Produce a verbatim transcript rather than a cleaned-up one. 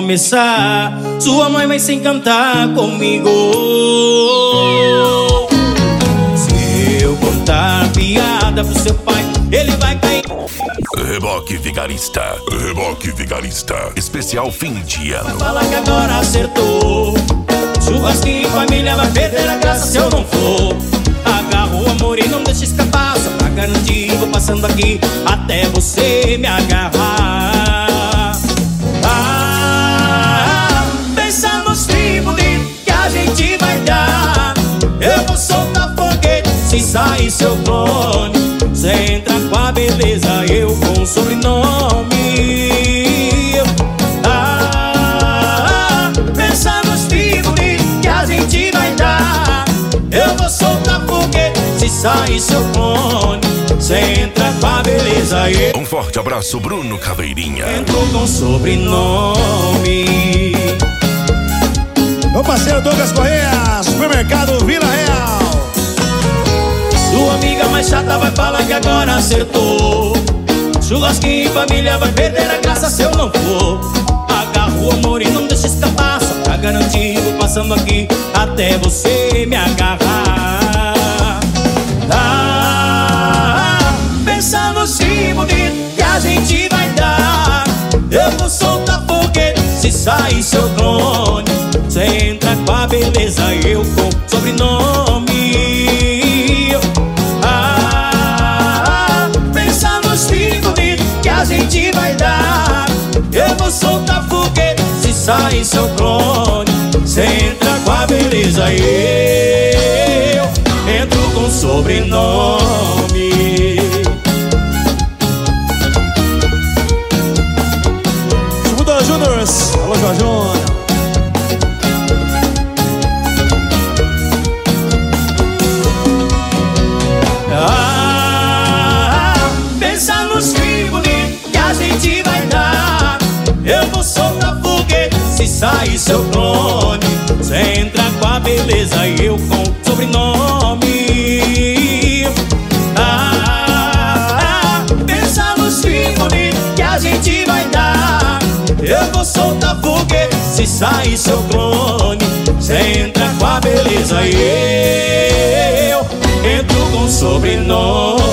começar, sua mãe vai se encantar comigo. Se eu contar piada pro seu pai, ele vai cair. Reboque Vigarista, Reboque Vigarista, especial fim de ano. Fala que agora acertou. Churrasquinho em família vai perder a graça se eu não for. Agarro o amor e não deixa escapar, só pra garantir, vou passando aqui até você me agarrar. Ah, pensa nos tribos que a gente vai dar. Eu vou soltar foguete se sair seu clone. Cê entra com a beleza, eu com o sobrenome. Ah, pensa nos tribos que a gente vai dar. Eu vou soltar foguete se sair seu clone. Cê entra com a beleza, eu... Um forte abraço, Bruno Caveirinha. Entro com sobrenome. Meu parceiro Douglas Correia, supermercado Vila Real. Sua amiga mais chata vai falar que agora acertou. Churrasquinho em família vai perder a graça se eu não for. Agarro o amor e não deixa escapar, só pra garantir, vou passando aqui até você me agarrar. Ah, pensa no sim bonito que a gente vai dar. Eu vou soltar foguete se sair seu clone. Cê entra com a beleza, eu com sobrenome. Ah, pensa nos filhos bonitos que a gente vai dar. Eu vou soltar foguete se sair seu clone. Cê entra com a beleza, eu entro com sobrenome. Segunda Júnior, alô Jorjão. Ah, pensa nos filhos bonitos que a gente vai dar. Eu vou soltar foguete se sair seu clone. Cê entra com a beleza e eu com sobrenome. Ah, pensa nos filhos bonitos que a gente vai dar. Eu vou soltar foguete se sair seu clone. Cê entra com a beleza e eu entro com sobrenome.